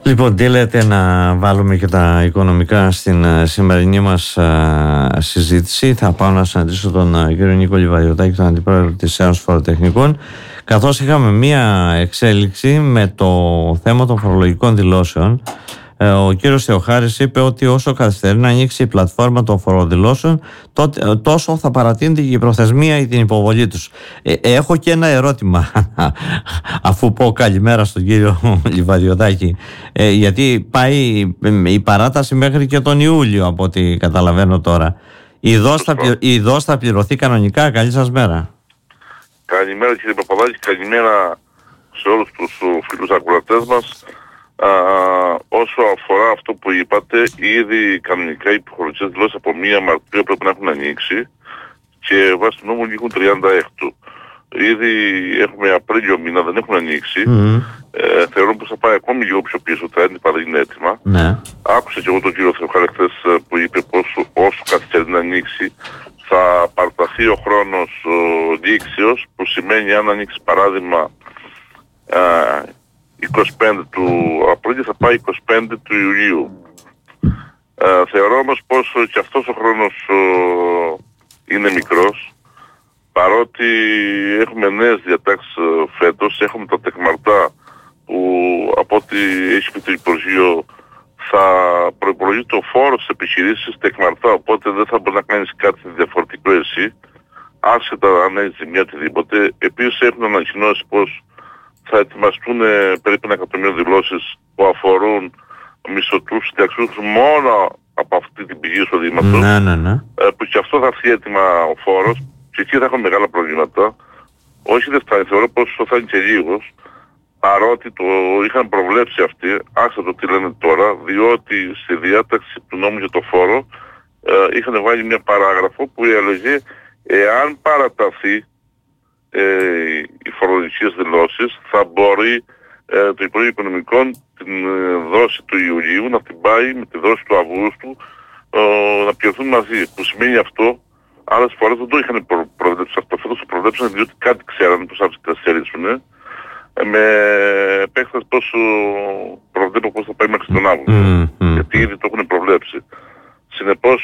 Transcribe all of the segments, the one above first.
Λοιπόν, τι λέτε να βάλουμε και τα οικονομικά στην σημερινή μας συζήτηση. Θα πάω να συναντήσω τον κύριο Νίκο Λιβαδιωτάκη, τον αντιπρόεδρο της Ένωσης Φοροτεχνικών, καθώς είχαμε μία εξέλιξη με το θέμα των φορολογικών δηλώσεων. Ο κύριος Θεοχάρης είπε ότι όσο καθυστερεί να ανοίξει η πλατφόρμα των φοροδηλώσεων, τόσο θα παρατείνεται και η προθεσμία ή την υποβολή τους. Έχω και ένα ερώτημα, αφού πω καλημέρα στον κύριο Λιβαδιωτάκη, γιατί πάει η παράταση μέχρι και τον Ιούλιο, από ό,τι καταλαβαίνω τώρα. Η ΔΟΣ θα πληρωθεί κανονικά? Καλή σας μέρα. Καλημέρα κύριε Παπαδάκη, καλημέρα σε όλους τους φίλους ακροατές μας. Όσο αφορά αυτό που είπατε, ήδη κανονικά οι φορολογικές δηλώσεις από 1 Μαρτίου πρέπει να έχουν ανοίξει και βάσει του νόμου λήγουν 36. Ήδη έχουμε Απρίλιο μήνα, δεν έχουν ανοίξει. Θεωρώ πως θα πάει ακόμη λίγο πιο πίσω, τα έντυπα δεν είναι έτοιμα. Άκουσα και εγώ τον κύριο Θεοχάρη χθες που είπε πως όσο καθυστερεί να ανοίξει θα παραταθεί ο χρόνος λήξεως, που σημαίνει αν ανοίξει παράδειγμα 25 του Απρίλη θα πάει 25 του Ιουλίου. Θεωρώ όμως πως και αυτός ο χρόνος είναι μικρός, παρότι έχουμε νέες διατάξεις φέτος. Έχουμε τα τεκμαρτά που από ό,τι έχει πει το Υπουργείο θα προϋπολογεί το φόρο στις επιχειρήσεις τεκμαρτά, οπότε δεν θα μπορεί να κάνεις κάτι διαφορετικό εσύ, άσχετα αν έχεις ζημιά οτιδήποτε. Επίσης έχουν ανακοινώσει πως θα ετοιμαστούν περίπου 1 εκατομμύριο δηλώσεις που αφορούν μισθωτούς συνταξιούχους μόνο από αυτή την πηγή εισοδήματος. Που και αυτό θα έρθει έτοιμα ο φόρος και εκεί θα έχουμε μεγάλα προβλήματα. Όχι δεν φτάνει, θεωρώ πως θα είναι και λίγος, παρότι το είχαν προβλέψει αυτοί, άσχετο το τι λένε τώρα, διότι στη διάταξη του νόμου για το φόρο είχαν βάλει μια παράγραφο που έλεγε εάν παραταθεί οι φορολογικές δηλώσεις θα μπορεί το Υπουργείο Οικονομικών την δόση του Ιουλίου να την πάει με τη δόση του Αυγούστου να πληρωθούν μαζί. Που σημαίνει αυτό, άλλες φορές δεν το είχαν προβλέψει αυτό. Φέτος το προβλέψαν διότι κάτι ξέρανε πως θα καθυστερήσουν. Με επέκταση πως προβλέπω πως θα πάει μέχρι τον Αύγουστο. Γιατί ήδη το έχουν προβλέψει. Συνεπώς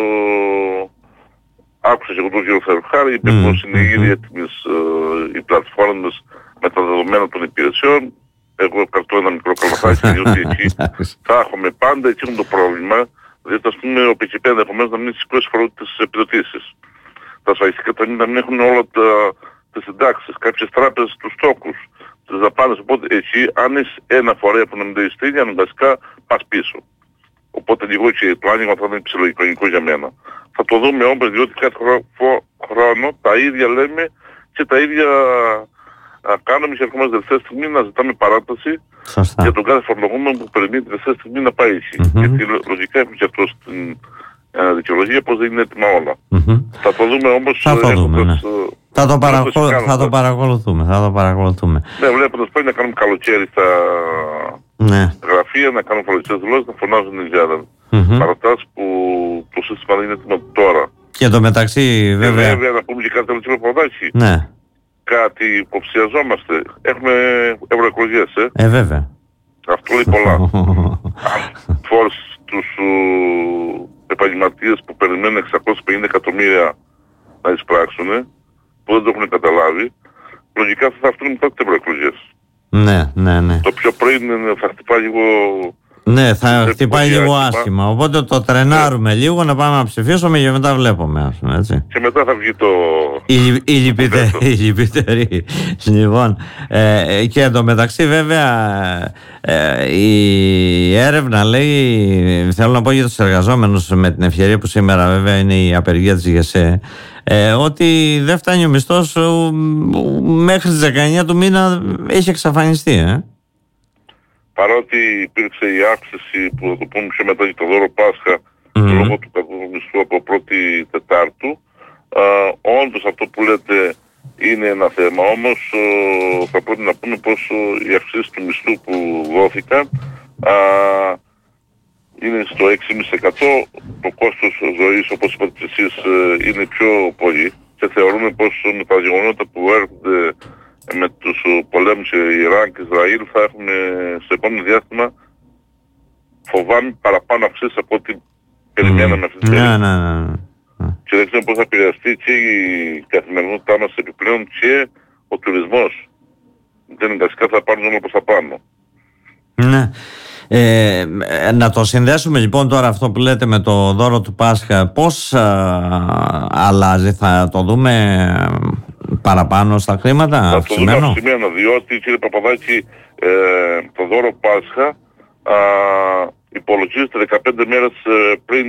άκουσα και εγώ τον κύριο Θεοχάρη, είπε πως είναι ήδη έτοιμες οι πλατφόρμες με τα δεδομένα των υπηρεσιών. Εγώ κρατώ ένα μικρό καλαθάκι, διότι εκεί θα έχουμε πάντα, εκεί είναι το πρόβλημα, διότι ας πούμε ο ΠΚΠ ενδεχομένως να μην σηκώσει φορολογικές επιδοτήσεις. Τα ασφαλιστικά ταμεία να μην έχουν όλα τις συντάξεις, κάποιες τράπεζες τους στόκους, τις δαπάνες. Οπότε εκεί αν είσαι ένα φορέα που να μην το στείλει, αναγκαστικά πας πίσω. Οπότε λίγο και το άνοιγμα θα είναι ψιλοεικονικό για μένα. Θα το δούμε όμως, διότι κάθε χρόνο τα ίδια λέμε και τα ίδια κάνουμε και ερχόμαστε τελευταία στιγμή να ζητάμε παράταση για τον κάθε φορολογούμενο που περιμένει την τελευταία στιγμή να πάει εκεί. Γιατί λογικά έχουμε και αυτό στην δικαιολογία πως δεν είναι έτοιμα όλα. Θα το δούμε όμως. Θα το παρακολουθούμε. Ναι, βλέποντας πάει να κάνουμε καλοκαίρι στα γραφεία, να κάνουμε φορολογικές δηλώσεις, να φωνάζουν για παρατάσεις που το σύστημα δεν είναι έτοιμο τώρα. Και το μεταξύ βέβαια να πούμε και κάτι άλλο Παπαδάκη. Ναι. Κάτι υποψιαζόμαστε. Έχουμε ευρωεκλογές, βέβαια. Αυτό λέει πολλά. Αν φόρεις τους επαγγελματίες που περιμένουν 650 εκατομμύρια να εισπράξουν, που δεν το έχουν καταλάβει, λογικά θα έρθουν μετά τις ευρωεκλογές. Ναι. Το πιο πριν θα χτυπάει λίγο. Ναι, θα χτυπάει λίγο άσχημα. Οπότε το τρενάρουμε λίγο να πάμε να ψηφίσουμε και μετά βλέπουμε, ας πούμε, έτσι. Και μετά θα βγει το. Η λυπητερή. Λοιπόν, και εντωμεταξύ βέβαια η έρευνα λέει, θέλω να πω για τους εργαζόμενους με την ευκαιρία που σήμερα βέβαια είναι η απεργία της ΓΕΣΕ, ότι δεν φτάνει ο μισθός μέχρι τις 19 του μήνα, έχει εξαφανιστεί. Παρότι υπήρξε η αύξηση που θα το πούμε πιο μετά για το δώρο Πάσχα λόγω του κακού μισθού από 1η Τετάρτου, όντως αυτό που λέτε είναι ένα θέμα. Όμως θα πρέπει να πούμε πως οι αυξήσεις του μισθού που δόθηκαν είναι στο 6,5%. Το κόστος ζωής, όπως είπατε εσείς, είναι πιο πολύ και θεωρούμε πως με τα γεγονότα που έρχονται με τους πολέμους Ιράν και Ισραήλ θα έχουμε στο επόμενο διάστημα φοβάμαι παραπάνω αυξήσεις από ό,τι περιμέναμε αυτή τη στιγμή. Και δεν ξέρω πώς θα επηρεαστεί και η καθημερινότητά μας επιπλέον και ο τουρισμός. Δεν βασικά θα πάρουν όλα προς τα πάνω. Ναι. Να το συνδέσουμε λοιπόν τώρα αυτό που λέτε με το δώρο του Πάσχα. Πώς αλλάζει, θα το δούμε παραπάνω στα χρήματα? Θα το δούμε αυξημένο, διότι κύριε Παπαδάκη, το δώρο Πάσχα υπολογίζεται 15 μέρες πριν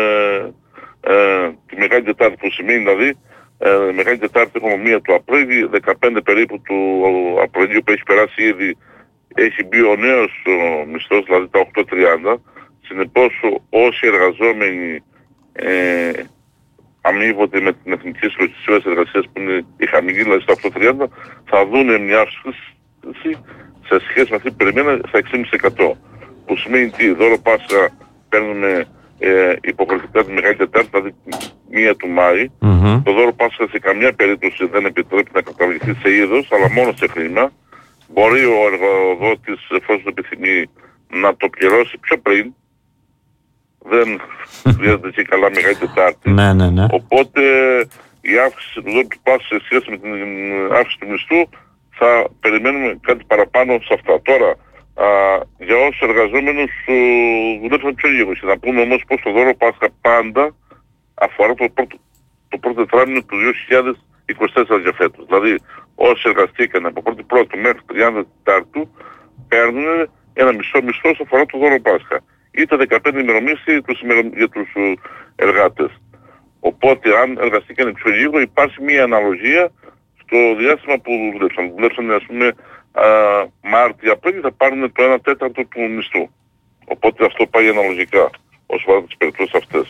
τη Μεγάλη Τετάρτη, που σημαίνει δηλαδή Μεγάλη Τετάρτη έχουμε 1 του Απρίλη, 15 περίπου του Απριλίου που έχει περάσει ήδη έχει μπει ο νέος μισθός, δηλαδή τα 8.30. Συνεπώς όσοι εργαζόμενοι αμείβονται με την Εθνική Συλλογική Σύμβαση Εργασίας που είναι η χαμηλή, δηλαδή στα 8.30, θα δουν μια αύξηση σε σχέση με αυτή που περιμέναμε στα 6,5%. Που σημαίνει τι, δώρο Πάσχα παίρνουμε υποχρεωτικά τη Μεγάλη Τετάρτη, δηλαδή 1 του Μάη. Το δώρο Πάσχα σε καμιά περίπτωση δεν επιτρέπει να καταβληθεί σε είδος, αλλά μόνο σε χρήμα. Μπορεί ο εργοδότης, εφόσον το επιθυμεί, να το πληρώσει πιο πριν. Δεν χρειάζεται και καλά Μεγάλη Τετάρτη. Ναι. Οπότε η αύξηση του δώρο του Πάσχα σε σχέση με την αύξηση του μισθού θα περιμένουμε κάτι παραπάνω σε αυτά. Τώρα, για όσους εργαζόμενους δουλέψαν πιο λίγο. Και να πούμε όμως πως το δώρο Πάσχα πάντα αφορά το πρώτο τετράμινο του 2024 για φέτος. Δηλαδή όσοι εργαστήκαν από 1η μέχρι 30 Τετάρτου παίρνουν ένα μισό μισθό όσο αφορά το δώρο Πάσχα. Είτε 15 ημερομίσθοι για τους εργάτες. Οπότε αν εργαστήκαν πιο λίγο υπάρχει μια αναλογία στο διάστημα που δουλέψαν. Δουλέψαν ας πούμε Μάρτιο-Απρίλιο θα πάρουν το 1/4 του μισθού. Οπότε αυτό πάει αναλογικά όσο αφορά τις περιπτώσεις αυτές.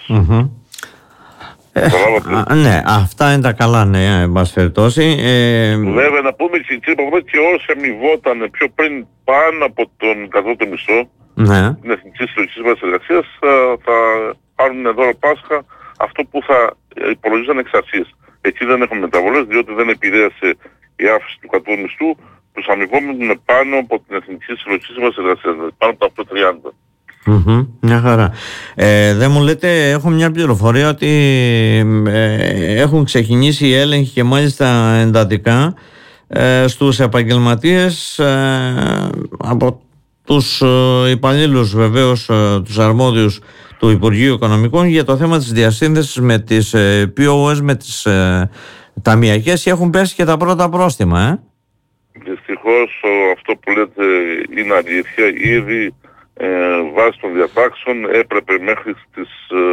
Ναι, αυτά είναι τα καλά νέα, εν πάση περιπτώσει. Βέβαια, να πούμε και όσοι αμοιβόταν πιο πριν πάνω από τον κατώτατο μισθό, την Εθνική Συλλογική Σύμβαση Εργασίας, θα πάρουν δώρο Πάσχα αυτό που θα υπολογίζαν εξ αρχής. Εκεί δεν έχουμε μεταβολές, διότι δεν επηρέασε η αύξηση του κατώτατου μισθού τους αμοιβόμενους πάνω από την Εθνική Συλλογική Σύμβαση Εργασίας, πάνω από τα 8.30. Μια χαρά. Δεν μου λέτε, έχω μια πληροφορία ότι έχουν ξεκινήσει οι έλεγχοι και μάλιστα εντατικά στους επαγγελματίες από τους υπαλλήλους βεβαίως, τους αρμόδιους του Υπουργείου Οικονομικών για το θέμα της διασύνδεσης με τις POS, με τις ταμιακές, και έχουν πέσει και τα πρώτα πρόστιμα. Δυστυχώς αυτό που λέτε είναι αλήθεια. Ήδη βάσει των διατάξεων έπρεπε μέχρι τις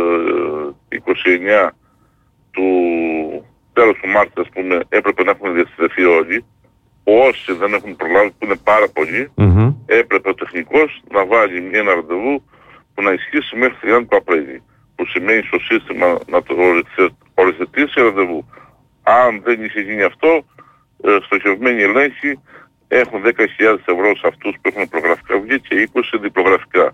29 του τέλος του Μάρτη, ας πούμε, έπρεπε να έχουν διασυνδεθεί όλοι. Όσοι δεν έχουν προλάβει, που είναι πάρα πολλοί, έπρεπε ο τεχνικός να βάλει ένα ραντεβού που να ισχύσει μέχρι 30 του Απρίλη. Που σημαίνει στο σύστημα να το οριοθετήσει ραντεβού. Αν δεν είχε γίνει αυτό, στοχευμένοι ελέγχοι έχουν 10.000 ευρώ σε αυτούς που έχουν προγραφικά βγει και 20 διπλογραφικά.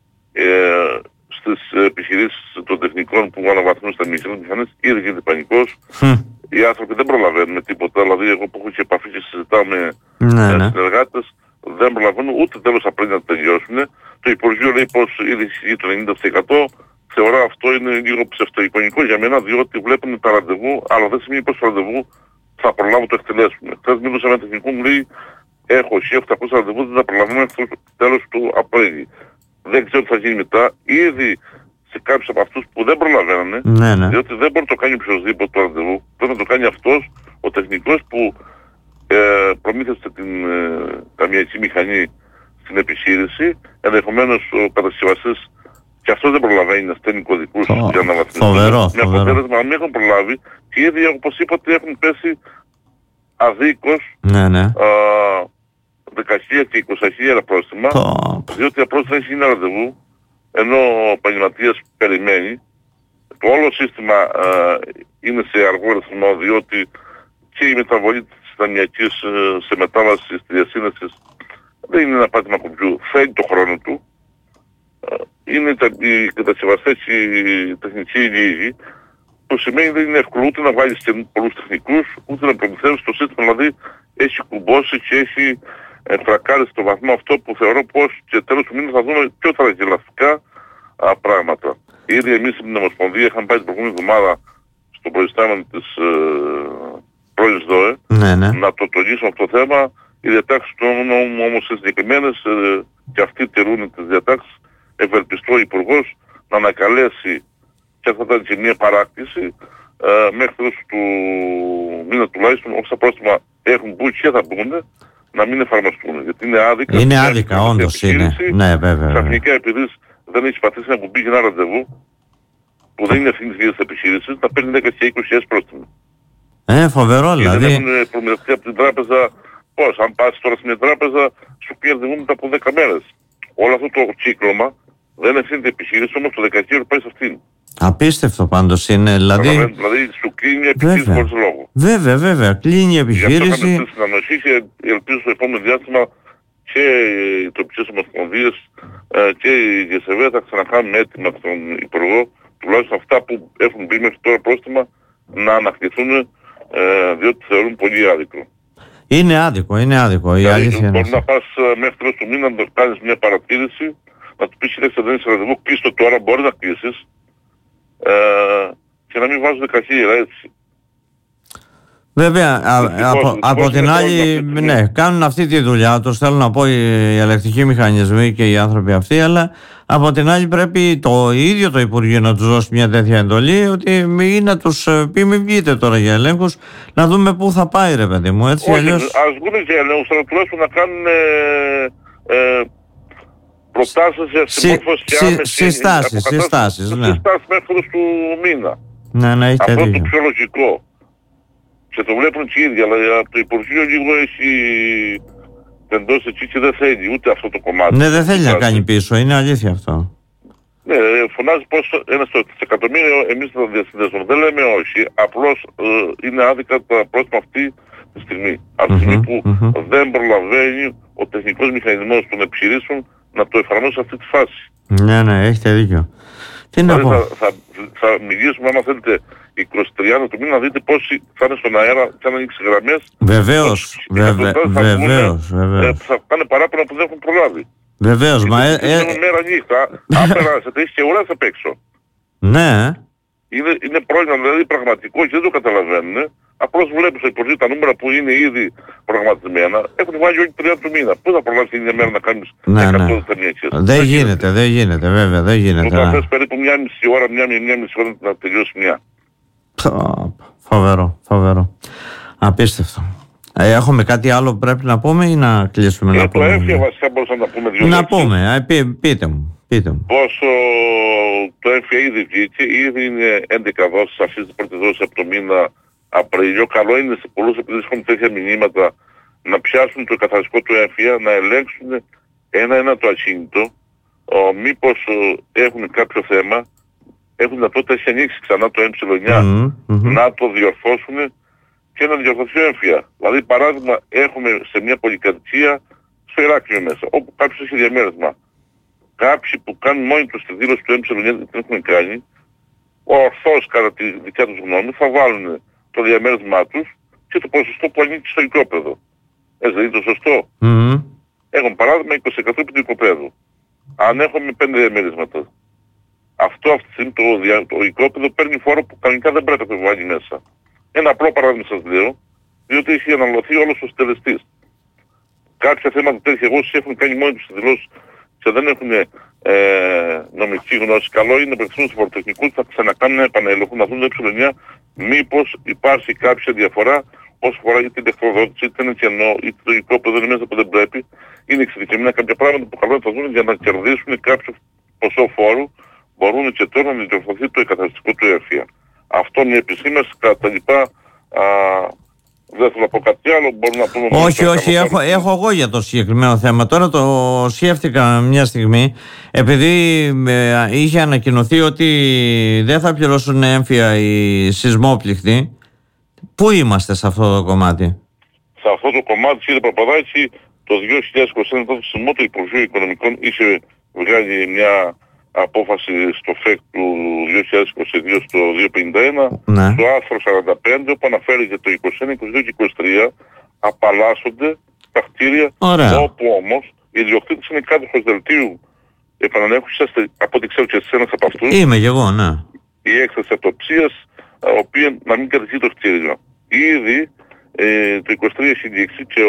Στις επιχειρήσεις των τεχνικών που αναβαθμούν στα μηχανές ήδη γίνεται πανικός. Οι άνθρωποι δεν προλαβαίνουν με τίποτα. Δηλαδή εγώ που έχω και επαφή και συζητάω με συνεργάτες, δεν προλαβαίνουν ούτε τέλος Απρίλη να τελειώσουν. Το Υπουργείο λέει πως ήδη ισχύει το 90%. Θεωρώ αυτό είναι λίγο ψευτοεικονικό για μένα, διότι βλέπουν τα ραντεβού, αλλά δεν σημαίνει πως το ραντεβού θα προλάβω το εκτελέσουμε. Χθες μίλησα με ένα τεχνικό, μου λέει έχω 1.800 ραντεβού, δεν θα προλαβαίνω μέχρι το τέλος του Απρίλη. Δεν ξέρω τι θα γίνει μετά. Ήδη σε κάποιους από αυτούς που δεν προλαβαίνανε, διότι δεν μπορεί να το κάνει οποιοδήποτε το ραντεβού, πρέπει να το κάνει αυτός ο τεχνικός που προμήθευσε την ταμιακή μηχανή στην επιχείρηση, ενδεχομένως ο κατασκευαστής και αυτό δεν προλαβαίνει να στέλνει κωδικούς για να βαθμίσει. Με αποτέλεσμα, αν μην έχουν προλάβει, και ήδη όπως είπατε έχουν πέσει αδίκως 10.000 και 20.000 πρόστιμα, διότι απλώς δεν έχει γίνει ραντεβού, ενώ ο επαγγελματίας περιμένει. Το όλο σύστημα είναι σε αργό ρυθμό, διότι και η μεταβολή της ταμιακής σε μετάβαση στη διασύνδεση δεν είναι ένα πάτημα κουμπιού, θέλει το χρόνο του. Είναι οι κατασκευαστές και οι τεχνικοί λίγοι, που σημαίνει δεν είναι εύκολο ούτε να βάλεις πολλούς τεχνικούς, ούτε να προμηθεύεις το σύστημα, δηλαδή έχει κουμπώσει και έχει φρακάρει στο βαθμό αυτό που θεωρώ πως και τέλος του μήνα θα δούμε πιο τραγελαστικά πράγματα. Ήδη εμείς στην Ομοσπονδία είχαμε πάει την προηγούμενη εβδομάδα στο προϊστάμενο της πρώην ΔΟΕ να το τονίσουμε αυτό το θέμα. Οι διατάξεις του νόμου όμως είναι συγκεκριμένες και αυτοί τηρούν τις διατάξεις. Ευελπιστώ ο Υπουργός να ανακαλέσει, και θα ήταν και μια παράκτηση, μέχρι τέλος του μήνα τουλάχιστον, όπως τα πρόστιμα έχουν μπουν και θα μπουν, να μην εφαρμοστούν. Γιατί είναι άδικα. Είναι άδικα, όντως είναι. Ναι, βέβαια. Ξαφνικά, επειδή δεν έχει πατήσει ένα κουμπί για ένα ραντεβού, που δεν είναι ευθύνης για τις επιχείρησεις, να παίρνει 10 και 20.000 πρόστιμα. Φοβερό δηλαδή. Και δεν έχουν προμηθευτεί από την τράπεζα. Πώς, αν πας τώρα στην τράπεζα, σου πει ραντεβού μετά από 10 μέρες. Όλο αυτό το κύκλωμα δεν ευθύνεται η επιχείρηση, όμως το 12 πάει σε αυτήν. Απίστευτο πάντως είναι, δηλαδή σου κλείνει η επιχείρηση χωρίς λόγο. Βέβαια, κλείνει η επιχείρηση. Γι' αυτό είχαμε στήσει συνανοχή και ελπίζω στο επόμενο διάστημα και οι τοπικές ομοσπονδίες και η ΓΕΣΕΒΕ θα ξανακάνουν έτοιμα στον Υπουργό, τουλάχιστον αυτά που έχουν μπει μέχρι τώρα πρόστιμα να ανακτηθούν, διότι θεωρούν πολύ άδικο. Είναι άδικο. Η αλήθεια είναι. Μπορεί να πας μέχρι τέλος του μήνα να κάνεις μια παρατήρηση, να του πεις ότι δεν είσαι ραντεβού, κλείστο τώρα, μπορεί να κλείσεις και να μην βάζουν καχύρα έτσι. Βέβαια, από την άλλη, ναι, κάνουν αυτή τη δουλειά τους, θέλω να πω, οι ελεκτρικοί μηχανισμοί και οι άνθρωποι αυτοί, αλλά από την άλλη πρέπει το ίδιο το Υπουργείο να τους δώσει μια τέτοια εντολή, ότι ή να τους πει μην βγείτε τώρα για ελέγχους, να δούμε πού θα πάει ρε παιδί μου, έτσι. Όχι, αλλιώς... ας βγουν για ελέγχους, αλλά τουλάχιστον να κάνουν προτάσεις για συμμόρφωση και άμεση συστάσεις, ναι. Συστάσεις μέχρι τέλος του μήνα. Ναι, αυτό το πιο λογικό. Και το βλέπουν και οι ίδιοι, αλλά το Υπουργείο λίγο έχει τεντώσει εκεί και δεν θέλει ούτε αυτό το κομμάτι. Ναι, δεν θέλει να κάνει πίσω, είναι αλήθεια αυτό. Ναι, φωνάζει πως ένα στο εκατομμύριο εμείς θα διασυνδέσουμε. Δεν λέμε όχι, απλώς είναι άδικα τα πρόστιμα αυτή τη στιγμή. Από τη στιγμή που δεν προλαβαίνει ο τεχνικός μηχανισμός των επιχειρήσεων να το εφαρμόσει σε αυτή τη φάση. Ναι, έχετε δίκιο. Τι να πω. Θα μιλήσουμε, άμα θέλετε, 23 του μήνα, να δείτε πόσοι θα είναι στον αέρα και αν ανοίξει γραμμές. Βεβαίως. Θα πάνε παράπονα που δεν έχουν προλάβει. Βεβαίως. Μέρα νύχτα, αν περάσετε, είσαι και ουράς απ' έξω. Ναι. Είναι πρόβλημα δηλαδή πραγματικό και δεν το καταλαβαίνουν. Απλώς βλέπεις στο Υπουργείο τα νούμερα που είναι ήδη προγραμματισμένα. Έχουν βάλει όλοι 30 του μήνα. Πού θα προλάβεις την μέρα να κάνεις 100 ταινίες. Δεν γίνεται, βέβαια, δεν γίνεται. Θα θες περίπου μια μισή ώρα να τελειώσει μια. Φοβερό. Απίστευτο. Έχουμε κάτι άλλο που πρέπει να πούμε ή να κλείσουμε να πούμε? Το έμφυα βασικά μπορούσαμε να πούμε δύο λέξεις. Να πούμε, πείτε μου. Πόσο το έμφυα ήδη βγήκε, ήδη είναι 11 δόσεις, αρχίζει την πρώτη δόση από το μήνα Απρίλιο. Καλό είναι σε πολλούς, επειδή έχουν τέτοια μηνύματα, να πιάσουν το καθαριστικό του έμφυα, να ελέγξουν ένα το ακίνητο, μήπως έχουν κάποιο θέμα, έχουν δυνατότητα, έχει ανοίξει ξανά το M9, να το διορθώσουν και να διορθωθεί ο έμφυα. Δηλαδή, παράδειγμα, έχουμε σε μια πολυκατοικία στο Ηράκλειο μέσα, όπου κάποιος έχει διαμέρισμα. Κάποιοι που κάνουν μόνοι τους τη δήλωση του M9 δεν την έχουν κάνει, ορθώς κατά τη δικιά τους γνώμη θα βάλουν το διαμέρισμά τους και το ποσοστό που ανήκει στο οικόπεδο. Έτσι δεν είναι το σωστό? Έχουν παράδειγμα 20% επί του οικοπαίδου. Αν έχουμε 5 διαμερίσματα, αυτή τη στιγμή το οικόπεδο παίρνει φόρο που κανονικά δεν πρέπει να το βάλει μέσα. Ένα απλό παράδειγμα σας λέω, διότι έχει αναλωθεί όλος ο συντελεστής. Κάποια θέματα τέτοια εγώσεις έχουν κάνει μόνοι τους δηλώσεις και δεν έχουν νομική γνώση. Καλό είναι να απευθυνθούν στους φοροτεχνικούς, θα ξανακάνουν ένα επανέλεγχο, να δουν το μήπως υπάρχει κάποια διαφορά όσο αφορά είτε την εχθροδότηση, είτε είναι κενό, είτε το οικόπεδο είναι μέσα που δεν πρέπει. Είναι εξειδικευμένα κάποια πράγματα που καλό θα δουν για να κερδίσουν κάποιο ποσό φόρου. Μπορούν και τώρα να διορθωθεί το εκαθαριστικό του έμφυα. Αυτό είναι η επισήμαση. Κατά τα λοιπά, δεν θέλω να πω κάτι άλλο. Μπορούμε να πούμε. Όχι, έχω εγώ για το συγκεκριμένο θέμα. Τώρα το σκέφτηκα μια στιγμή, επειδή είχε ανακοινωθεί ότι δεν θα πληρώσουν έμφυα οι σεισμόπληκτοι. Πού είμαστε σε αυτό το κομμάτι? Σε αυτό το κομμάτι, κύριε Παπαδάκη, το 2021 το σεισμό, το Υπουργείο Οικονομικών είχε βγάλει μια απόφαση στο ΦΕΚ του 2022 στο 251, στο άρθρο 45, όπου αναφέρει για το 21, 22 και 23 απαλλάσσονται τα κτίρια, όπου όμως οι ιδιοκτήτες είναι κάτοχος δελτίου επανανέχου, από ό,τι ξέρω και εσύ ένας από αυτούς. Είμαι και εγώ, ναι. Η έκθεση αυτοψίας, οποία να μην κατηγεί το κτίριο. Ήδη το 23 έχει διεξεί και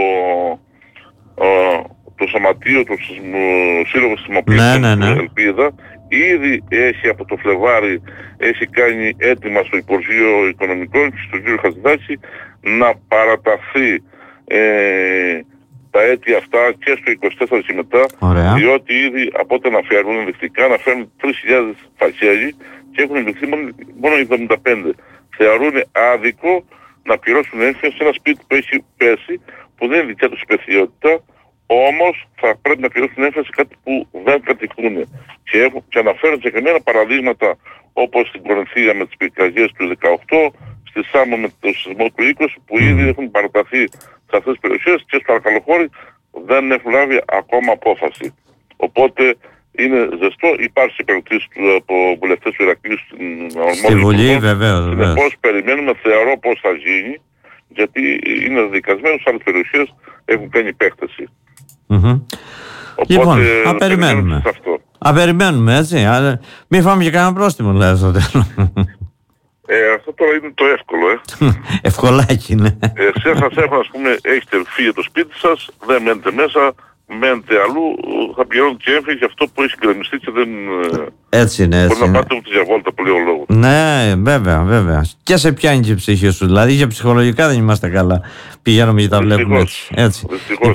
το Σωματείο, το Σύλλογος Σεισμοπλοίων, Ελπίδα, ήδη έχει από το Φλεβάρι, έχει κάνει έτοιμα στο Υπουργείο Οικονομικών και στον κύριο Χατζηδάκη να παραταθεί τα έτη αυτά και στο 24 και μετά. Ωραία. Διότι ήδη από ό,τι αναφέρουν ενδεικτικά, αναφέρουν 3.000 φακέλοι και έχουν ενδειχθεί μόνο 75. Θεωρούν άδικο να πληρώσουν έμφυα σε ένα σπίτι που έχει πέσει, που δεν είναι δικιά τους υπευθυνότητα, όμως θα πρέπει να πληρώσουν έμφυα σε κάτι που δεν κατοικούν. Και αναφέρουν συγκεκριμένα παραδείγματα όπως στην Κορινθία με τις πυρκαγιές του 18, στη Σάμο με το σεισμό του 20, που ήδη έχουν παραταθεί σε αυτές τις περιοχές και στο Αρκαλοχώρι δεν έχουν λάβει ακόμα απόφαση. Οπότε είναι ζεστό, υπάρχει περιπτώσεις από βουλευτές του Ηρακλείου στη Βουλή, βεβαίως. Συνεπώς περιμένουμε, θεωρώ πώς θα γίνει, γιατί είναι δικασμένοι σε άλλες περιοχές, έχουν κάνει επέκταση. Οπότε, λοιπόν, απεριμένουμε. Απεριμένουμε, έτσι. Μην φάμε και κανένα πρόστιμο, δηλαδή, στο τέλος. Αυτό τώρα είναι το εύκολο, Ευκολάκι, ναι. Εσείς σας έχουν, ας πούμε, έχετε φύγει το σπίτι σας, δεν μένετε μέσα, μένετε αλλού, θα πληρώνετε και έμφυα για αυτό που έχει γκρεμιστεί και δεν... Έτσι είναι, έτσι. Μπορεί να πάτε ούτε για βόλτα που λέει ο λόγος. Ναι, βέβαια. Και σε πιάνει και η ψυχή σου. Δηλαδή, για ψυχολογικά δεν είμαστε καλά. Πηγαίνουμε και τα βλέπουμε έτσι.